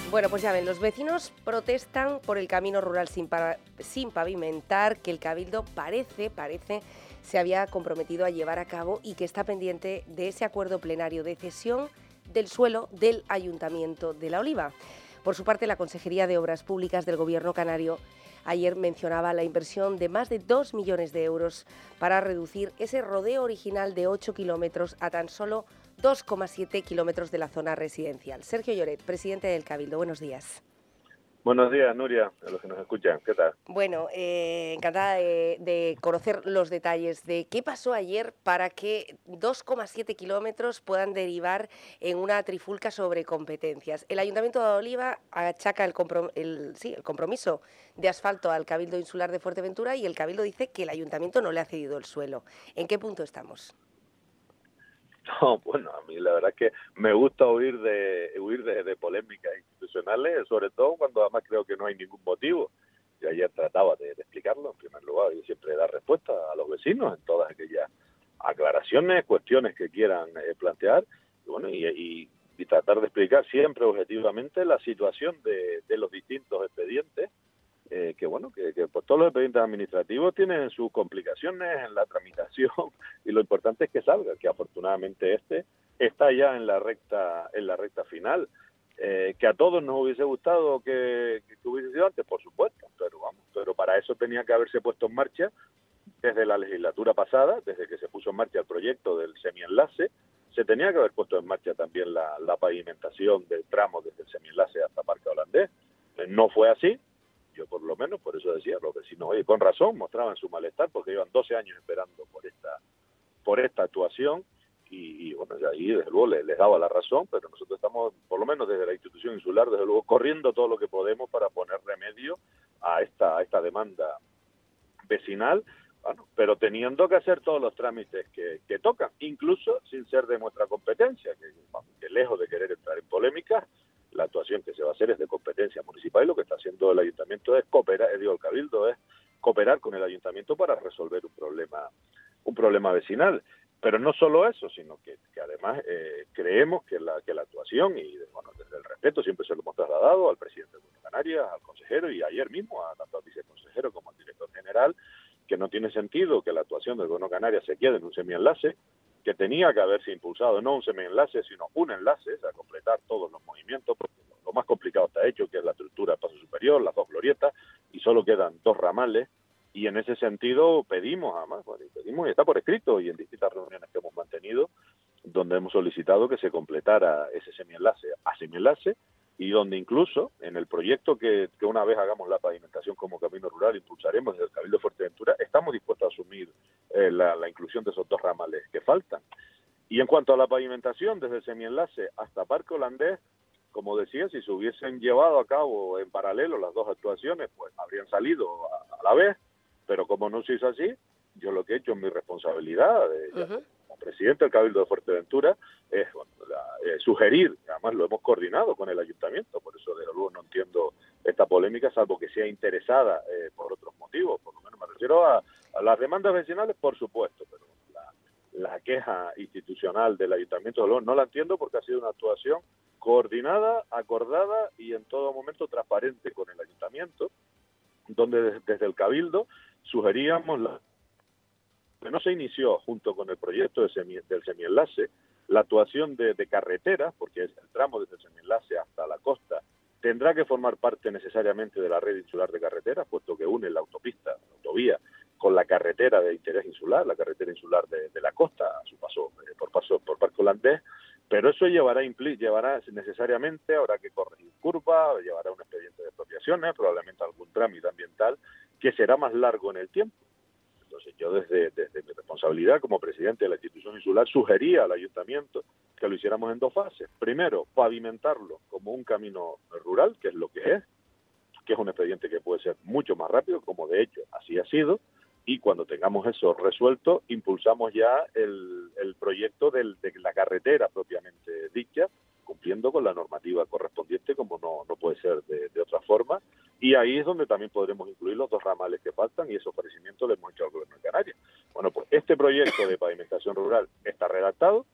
Bueno, pues ya ven, los vecinos protestan por el camino rural sin pavimentar, que el Cabildo parece se había comprometido a llevar a cabo y que está pendiente de ese acuerdo plenario de cesión del suelo del Ayuntamiento de La Oliva. Por su parte, la Consejería de Obras Públicas del Gobierno canario ayer mencionaba la inversión de más de 2 millones de euros para reducir ese rodeo original de 8 kilómetros a tan solo 2,7 kilómetros de la zona residencial. Sergio Lloret, presidente del Cabildo, buenos días. Buenos días, Nuria, a los que nos escuchan. ¿Qué tal? Bueno, encantada de conocer los detalles de qué pasó ayer para que 2,7 kilómetros puedan derivar en una trifulca sobre competencias. El Ayuntamiento de Oliva achaca el compromiso de asfalto al Cabildo Insular de Fuerteventura y el Cabildo dice que el Ayuntamiento no le ha cedido el suelo. ¿En qué punto estamos? No, bueno, a mí la verdad es que me gusta huir de polémicas institucionales, sobre todo cuando además creo que no hay ningún motivo. Yo ayer trataba de explicarlo, en primer lugar, y siempre dar respuesta a los vecinos en todas aquellas aclaraciones, cuestiones que quieran plantear, y bueno, y tratar de explicar siempre objetivamente la situación de los distintos expedientes, que bueno, que pues todos los expedientes administrativos tienen sus complicaciones en la tramitación y lo importante es que salga, que afortunadamente este está ya en la recta final. Que a todos nos hubiese gustado que hubiese sido antes, por supuesto, pero para eso tenía que haberse puesto en marcha desde la legislatura pasada, desde que se puso en marcha el proyecto del semienlace, se tenía que haber puesto en marcha también la pavimentación del tramo desde el semienlace hasta Parque Holandés. No fue así. Yo por lo menos, por eso decía, los vecinos, oye, con razón, mostraban su malestar porque llevan 12 años esperando por esta actuación y bueno, de ahí desde luego les daba la razón, pero nosotros estamos, por lo menos desde la institución insular, desde luego corriendo todo lo que podemos para poner remedio a esta demanda vecinal, bueno, pero teniendo que hacer todos los trámites que tocan, incluso sin ser de nuestra competencia, que lejos de querer entrar en polémicas, la actuación que se va a hacer es de competencia municipal y lo que está haciendo el ayuntamiento es cooperar, el Cabildo es cooperar con el ayuntamiento para resolver un problema vecinal. Pero no solo eso, sino que además creemos que la actuación, y bueno, desde el respeto siempre se lo hemos trasladado al presidente de Canarias, al consejero y ayer mismo a tanto al viceconsejero como al director general, que no tiene sentido que la actuación del Gobierno de Canarias se quede en un semienlace, que tenía que haberse impulsado no un semienlace, sino un enlace, a completar todos los movimientos, porque lo más complicado está hecho, que es la estructura del paso superior, las dos glorietas, y solo quedan 2 ramales, y en ese sentido pedimos, además, y está por escrito, y en distintas reuniones que hemos mantenido, donde hemos solicitado que se completara ese semienlace a semienlace, y donde incluso en el proyecto que una vez hagamos la pavimentación como camino rural, impulsaremos desde el Cabildo de Fuerteventura, estamos dispuestos a asumir la inclusión de esos 2 ramales que faltan. Y en cuanto a la pavimentación, desde el semienlace hasta Parque Holandés, como decía, si se hubiesen llevado a cabo en paralelo las 2 actuaciones, pues habrían salido a la vez, pero como no se hizo así, yo lo que he hecho en mi responsabilidad como presidente del Cabildo de Fuerteventura es sugerir, además lo hemos coordinado con el ayuntamiento, por eso desde luego no entiendo esta polémica, salvo que sea interesada por otros motivos, por lo menos me refiero a las demandas vecinales, por supuesto, pero la queja institucional del ayuntamiento de León no la entiendo porque ha sido una actuación coordinada, acordada y en todo momento transparente con el ayuntamiento, donde desde el Cabildo sugeríamos que no se inició junto con el proyecto del semienlace la actuación de carreteras, porque el tramo desde el semienlace hasta la costa tendrá que formar parte necesariamente de la red insular de carreteras, puesto que une la autovía, con la carretera de interés insular, la carretera insular de la costa, a su paso por Parque Holandés, pero eso llevará necesariamente, habrá que corregir curvas, llevará un expediente de expropiaciones, probablemente algún trámite ambiental, que será más largo en el tiempo. Entonces yo desde mi responsabilidad como presidente de la institución insular sugería al ayuntamiento que lo hiciéramos en 2 fases. Primero, pavimentarlo como un camino rural, que es lo que es un expediente que puede ser mucho más rápido, como de hecho así ha sido, y cuando tengamos eso resuelto, impulsamos ya el proyecto de la carretera propiamente dicha, cumpliendo con la normativa correspondiente, como no puede ser de otra forma, y ahí es donde también podremos incluir los 2 ramales que faltan, y ese ofrecimiento le hemos hecho al Gobierno de Canarias. Bueno, pues este proyecto de pavimentación rural está redactado,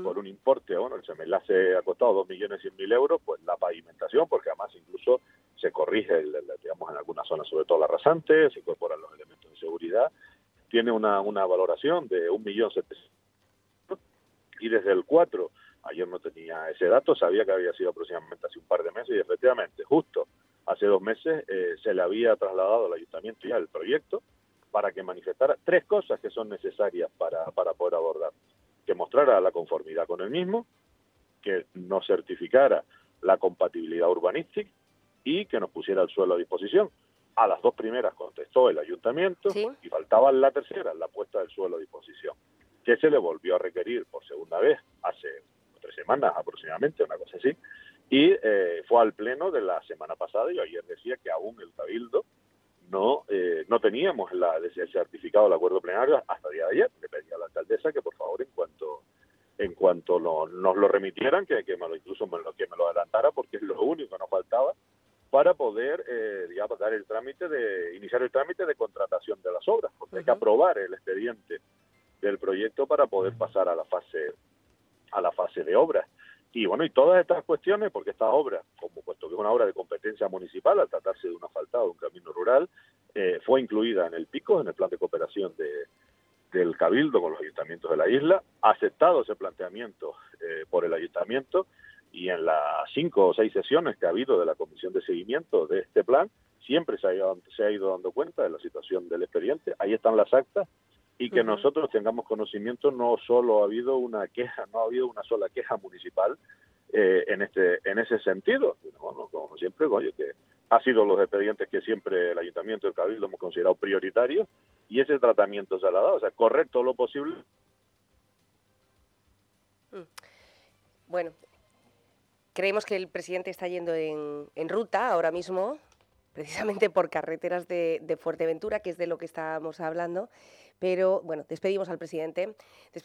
por un importe, bueno, el semenlace ha costado 2.100.000 euros, pues la pavimentación, porque además incluso se corrige, digamos, en algunas zonas, sobre todo la rasante, se incorporan los elementos de seguridad, tiene una valoración de 1.700.000, y desde el 4, ayer no tenía ese dato, sabía que había sido aproximadamente hace un par de meses, y efectivamente, justo hace 2 meses se le había trasladado al ayuntamiento ya el proyecto para que manifestara 3 cosas que son necesarias para poder abordar: que mostrara la conformidad con el mismo, que nos certificara la compatibilidad urbanística y que nos pusiera el suelo a disposición. A las 2 primeras contestó el ayuntamiento, ¿Sí? y faltaba la tercera, la puesta del suelo a disposición, que se le volvió a requerir por segunda vez hace 3 semanas aproximadamente, una cosa así, y fue al pleno de la semana pasada, y ayer decía que aún el Cabildo no teníamos el certificado del acuerdo plenario hasta el día de ayer. Le pedí a la alcaldesa que por favor en cuanto nos lo remitieran, que me lo adelantara, porque es lo único que nos faltaba para poder digamos, iniciar el trámite de contratación de las obras, porque hay que aprobar el expediente del proyecto para poder pasar a la fase de obras. Y bueno, y todas estas cuestiones, porque esta obra, como puesto que es una obra de competencia municipal, al tratarse de un asfaltado, de un camino rural, fue incluida en el PICO, en el plan de cooperación del Cabildo con los ayuntamientos de la isla, aceptado ese planteamiento por el ayuntamiento, y en las 5 o 6 sesiones que ha habido de la comisión de seguimiento de este plan, siempre se ha ido dando cuenta de la situación del expediente. Ahí están las actas, y que nosotros tengamos conocimiento, no ha habido una sola queja municipal en ese sentido. Bueno, como siempre, oye, que ha sido los expedientes que siempre el ayuntamiento y el Cabildo hemos considerado prioritarios, y ese tratamiento se le ha dado, o sea, correr todo lo posible. Bueno, creemos que el presidente está yendo en ruta ahora mismo, precisamente por carreteras de Fuerteventura, que es de lo que estábamos hablando. Pero bueno, despedimos al presidente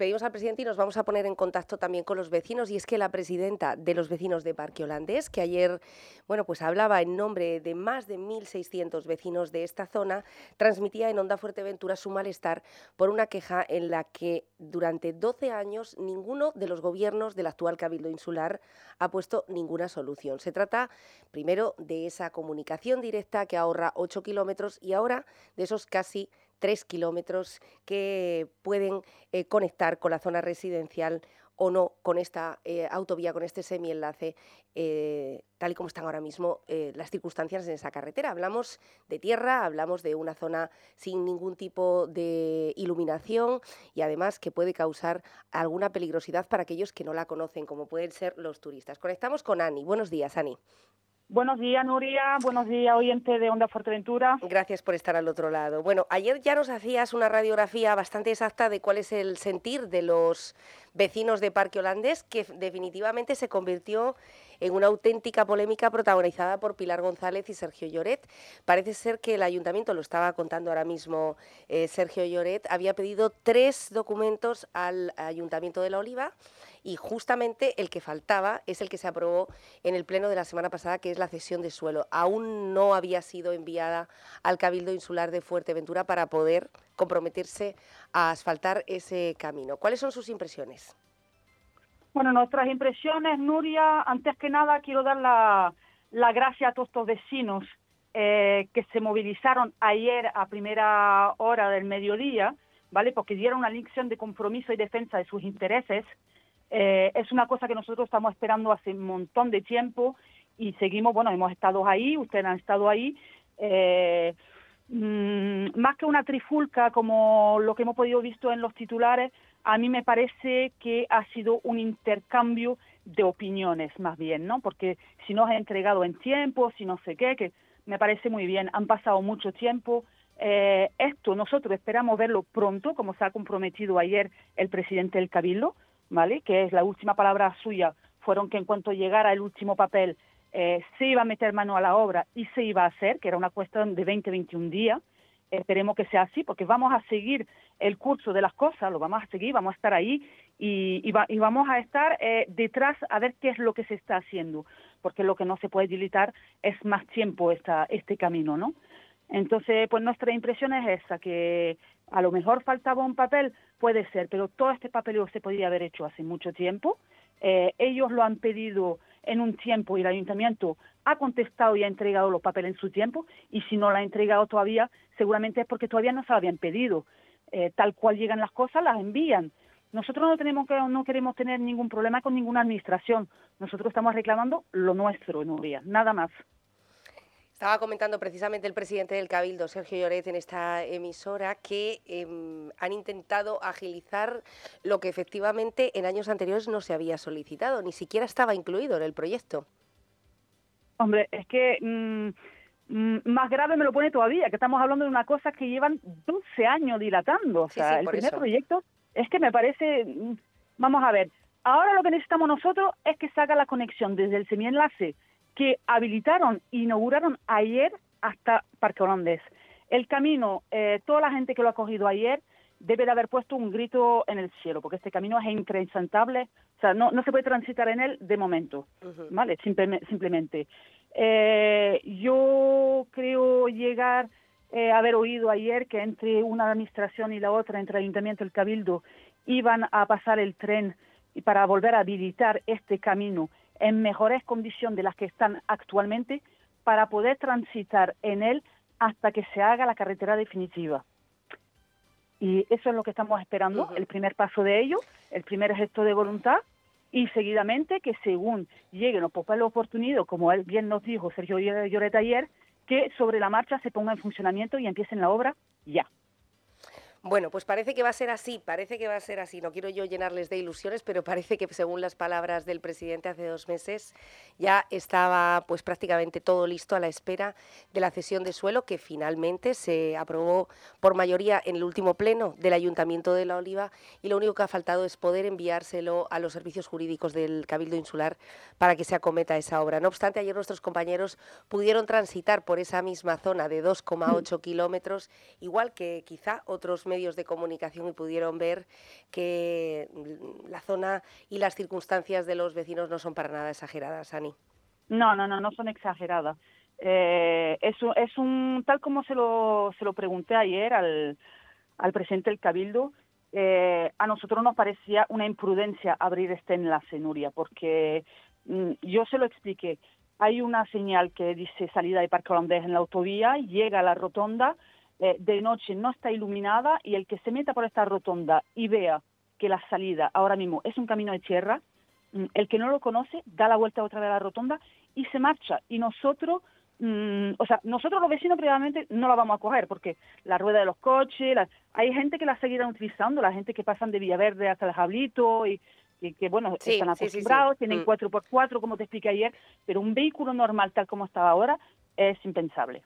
y nos vamos a poner en contacto también con los vecinos. Y es que la presidenta de los vecinos de Parque Holandés, que ayer, bueno, pues hablaba en nombre de más de 1.600 vecinos de esta zona, transmitía en Onda Fuerteventura su malestar por una queja en la que durante 12 años ninguno de los gobiernos del actual Cabildo Insular ha puesto ninguna solución. Se trata primero de esa comunicación directa que ahorra 8 kilómetros, y ahora de esos casi 3 kilómetros que pueden conectar con la zona residencial o no con esta autovía, con este semienlace, tal y como están ahora mismo las circunstancias en esa carretera. Hablamos de tierra, hablamos de una zona sin ningún tipo de iluminación, y además que puede causar alguna peligrosidad para aquellos que no la conocen, como pueden ser los turistas. Conectamos con Ani. Buenos días, Ani. Buenos días, Nuria. Buenos días, oyente de Onda Fuerteventura. Gracias por estar al otro lado. Bueno, ayer ya nos hacías una radiografía bastante exacta de cuál es el sentir de los vecinos de Parque Holandés, que definitivamente se convirtió en una auténtica polémica protagonizada por Pilar González y Sergio Lloret. Parece ser que el ayuntamiento, lo estaba contando ahora mismo Sergio Lloret, había pedido 3 documentos al Ayuntamiento de La Oliva, y justamente el que faltaba es el que se aprobó en el pleno de la semana pasada, que es la cesión de suelo. Aún no había sido enviada al Cabildo Insular de Fuerteventura para poder comprometerse a asfaltar ese camino. ¿Cuáles son sus impresiones? Bueno, nuestras impresiones, Nuria, antes que nada quiero dar la gracia a todos estos vecinos que se movilizaron ayer a primera hora del mediodía, ¿vale? Porque dieron una lección de compromiso y defensa de sus intereses. Es una cosa que nosotros estamos esperando hace un montón de tiempo, y seguimos, bueno, hemos estado ahí, ustedes han estado ahí. Más que una trifulca como lo que hemos podido visto en los titulares, a mí me parece que ha sido un intercambio de opiniones más bien, ¿no? Porque si nos ha entregado en tiempo, si no sé qué, que me parece muy bien, han pasado mucho tiempo. Esto nosotros esperamos verlo pronto, como se ha comprometido ayer el presidente del Cabildo, ¿vale? Que es la última palabra suya, fueron que en cuanto llegara el último papel se iba a meter mano a la obra y se iba a hacer, que era una cuestión de 20-21 días. Esperemos que sea así, porque vamos a seguir el curso de las cosas, lo vamos a seguir, vamos a estar ahí y vamos a estar detrás a ver qué es lo que se está haciendo, porque lo que no se puede dilatar es más tiempo este camino, ¿no? Entonces, pues nuestra impresión es esa, que a lo mejor faltaba un papel puede ser, pero todo este papeleo se podría haber hecho hace mucho tiempo. Ellos lo han pedido en un tiempo y el ayuntamiento ha contestado y ha entregado los papeles en su tiempo, y si no lo ha entregado todavía, seguramente es porque todavía no se lo habían pedido. Tal cual llegan las cosas, las envían. Nosotros no queremos tener ningún problema con ninguna administración. Nosotros estamos reclamando lo nuestro, Nuria, nada más. Estaba comentando precisamente el presidente del Cabildo, Sergio Lloret, en esta emisora, que han intentado agilizar lo que efectivamente en años anteriores no se había solicitado, ni siquiera estaba incluido en el proyecto. Hombre, es que más grave me lo pone todavía, que estamos hablando de una cosa que llevan 12 años dilatando. O sea, el primer proyecto es que me parece... Vamos a ver, ahora lo que necesitamos nosotros es que se haga la conexión desde el semienlace que habilitaron, inauguraron ayer hasta Parque Holandés. El camino, toda la gente que lo ha cogido ayer debe de haber puesto un grito en el cielo, porque este camino es intransitable, o sea, no se puede transitar en él de momento, ¿vale? Simplemente. Yo creo haber oído ayer que entre una administración y la otra, entre el Ayuntamiento y el Cabildo, iban a pasar el tren para volver a habilitar este camino en mejores condiciones de las que están actualmente, para poder transitar en él hasta que se haga la carretera definitiva. Y eso es lo que estamos esperando, el primer paso de ello, el primer gesto de voluntad, y seguidamente que según lleguen los papeles oportunos, como él bien nos dijo Sergio Lloret ayer, que sobre la marcha se ponga en funcionamiento y empiecen la obra ya. Bueno, pues parece que va a ser así, no quiero yo llenarles de ilusiones, pero parece que según las palabras del presidente hace 2 meses ya estaba pues prácticamente todo listo a la espera de la cesión de suelo, que finalmente se aprobó por mayoría en el último pleno del Ayuntamiento de La Oliva, y lo único que ha faltado es poder enviárselo a los servicios jurídicos del Cabildo Insular para que se acometa esa obra. No obstante, ayer nuestros compañeros pudieron transitar por esa misma zona de 2,8 kilómetros, igual que quizá otros medios de comunicación, y pudieron ver que la zona y las circunstancias de los vecinos no son para nada exageradas, Ani. No son exageradas. Es un tal como se lo pregunté ayer al presidente del Cabildo. A nosotros nos parecía una imprudencia abrir este enlace, Nuria, porque yo se lo expliqué. Hay una señal que dice salida de Parque Holandés en la autovía, llega a la rotonda, de noche no está iluminada, y el que se meta por esta rotonda y vea que la salida ahora mismo es un camino de tierra, el que no lo conoce da la vuelta otra vez a la rotonda y se marcha. Y nosotros, nosotros los vecinos privadamente no la vamos a coger, porque la rueda de los coches, hay gente que la seguirá utilizando, la gente que pasan de Villaverde hasta el Jablito y que bueno, están acostumbrados, tienen 4x4, como te expliqué ayer, pero un vehículo normal tal como estaba ahora es impensable.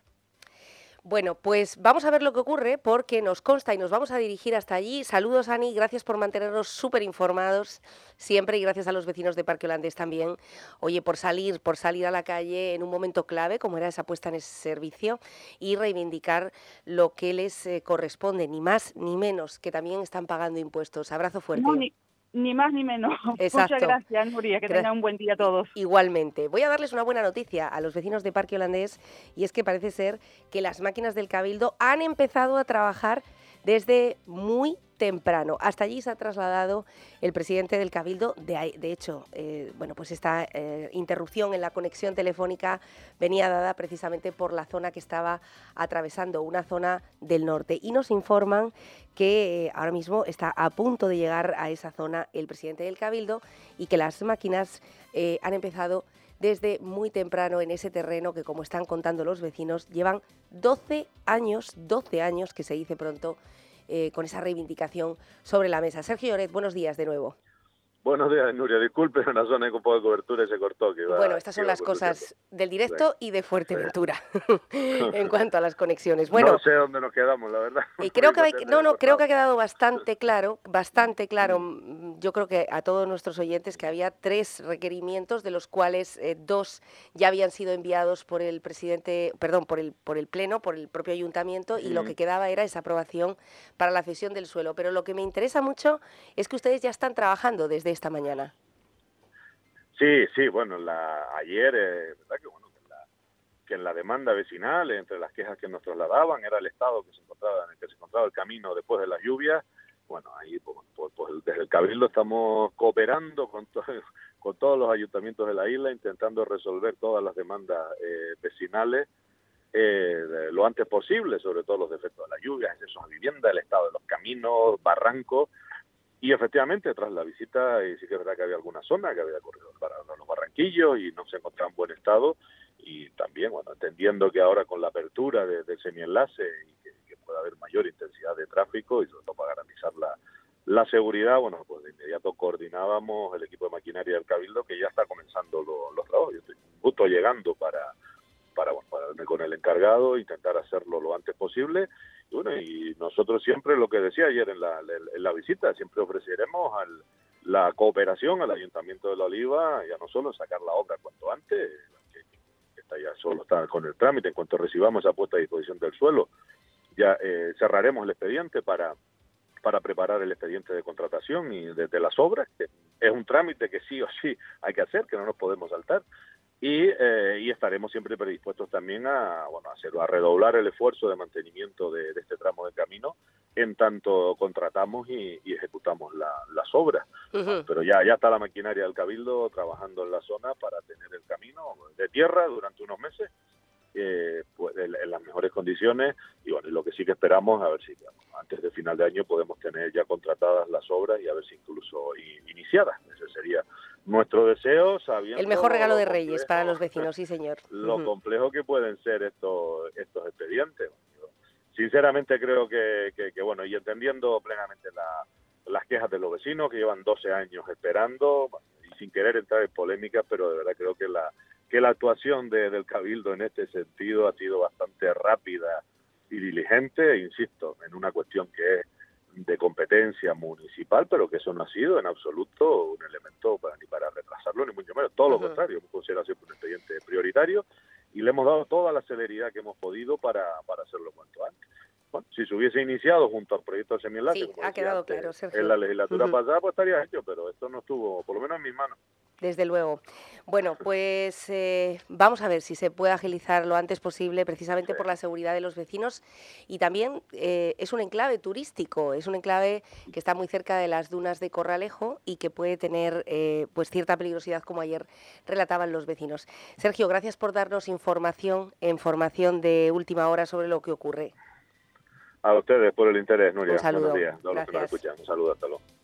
Bueno, pues vamos a ver lo que ocurre, porque nos consta y nos vamos a dirigir hasta allí. Saludos, Ani, gracias por mantenernos súper informados siempre, y gracias a los vecinos de Parque Holandés también, oye, por salir a la calle en un momento clave, como era esa puesta en ese servicio, y reivindicar lo que les corresponde, ni más ni menos, que también están pagando impuestos. Abrazo fuerte. No, ni más ni menos. Exacto. Muchas gracias, Nuria, que tengan un buen día a todos. Igualmente. Voy a darles una buena noticia a los vecinos de Parque Holandés, y es que parece ser que las máquinas del Cabildo han empezado a trabajar desde muy temprano. Hasta allí se ha trasladado el presidente del Cabildo. De hecho, pues esta interrupción en la conexión telefónica venía dada precisamente por la zona que estaba atravesando, una zona del norte. Y nos informan que ahora mismo está a punto de llegar a esa zona el presidente del Cabildo, y que las máquinas han empezado desde muy temprano en ese terreno que, como están contando los vecinos, llevan 12 años, que se dice pronto, con esa reivindicación sobre la mesa. Sergio Lloret, buenos días de nuevo. Buenos días, Nuria. Disculpe, en una zona con poca cobertura y se cortó. Bueno, estas son las cosas del directo y de Fuerteventura en cuanto a las conexiones. Bueno, no sé dónde nos quedamos, la verdad. Y creo que ha quedado bastante claro. Yo creo que a todos nuestros oyentes que había 3 requerimientos, de los cuales 2 ya habían sido enviados por el presidente, por el pleno, por el propio ayuntamiento, y lo que quedaba era esa aprobación para la cesión del suelo. Pero lo que me interesa mucho es que ustedes ya están trabajando desde esta mañana. Sí, bueno, ayer, verdad que en la demanda vecinal, entre las quejas que nos trasladaban, era el estado en el que se encontraba el camino después de las lluvias. bueno, ahí pues desde el Cabildo estamos cooperando con todos los ayuntamientos de la isla, intentando resolver todas las demandas vecinales lo antes posible, sobre todo los defectos de la lluvia, excesos a vivienda, el estado de los caminos, barrancos. Y efectivamente, tras la visita, y sí que es verdad que había alguna zona que había corrido para los barranquillos y no se encontraba en buen estado. Y también, bueno, entendiendo que ahora con la apertura del semienlace y que pueda haber mayor intensidad de tráfico y sobre todo para garantizar la seguridad, bueno, pues de inmediato coordinábamos el equipo de maquinaria del Cabildo, que ya está comenzando los trabajos. Yo estoy justo llegando para verme con el encargado, intentar hacerlo lo antes posible. Y bueno, y nosotros siempre, lo que decía ayer en la visita, siempre ofreceremos la cooperación al Ayuntamiento de La Oliva, ya no solo sacar la obra cuanto antes, que ya solo está con el trámite, en cuanto recibamos esa puesta a disposición del suelo, ya cerraremos el expediente para preparar el expediente de contratación y de las obras, que es un trámite que sí o sí hay que hacer, que no nos podemos saltar. Y estaremos siempre predispuestos también a redoblar el esfuerzo de mantenimiento de este tramo de camino, en tanto contratamos y ejecutamos las obras. Uh-huh. Pero ya está la maquinaria del Cabildo trabajando en la zona para tener el camino de tierra durante unos meses, pues en las mejores condiciones. Y bueno, lo que sí que esperamos, a ver si antes de final de año podemos tener ya contratadas las obras y a ver si incluso iniciadas. Ese sería nuestro deseo, sabiendo el mejor regalo de Reyes para los vecinos, sí señor. Lo complejo que pueden ser estos expedientes. Yo sinceramente creo que bueno, y entendiendo plenamente las quejas de los vecinos que llevan 12 años esperando, y sin querer entrar en polémicas, pero de verdad creo que la actuación del Cabildo en este sentido ha sido bastante rápida y diligente, insisto, en una cuestión que es de competencia municipal, pero que eso no ha sido en absoluto un elemento ni para retrasarlo, ni mucho menos, todo lo contrario, hemos considerado siempre un expediente prioritario y le hemos dado toda la celeridad que hemos podido para hacerlo cuanto antes. Bueno, si se hubiese iniciado junto al proyecto del semienlace, sí, como ha quedado claro, Sergio, en la legislatura pasada, pues estaría hecho, pero esto no estuvo, por lo menos en mis manos. Desde luego. Bueno, pues vamos a ver si se puede agilizar lo antes posible, precisamente por la seguridad de los vecinos. Y también es un enclave turístico, es un enclave que está muy cerca de las dunas de Corralejo y que puede tener pues cierta peligrosidad, como ayer relataban los vecinos. Sergio, gracias por darnos información de última hora sobre lo que ocurre. A ustedes por el interés, Nuria. Un saludo. Buenos días. Gracias. Un saludo, hasta luego.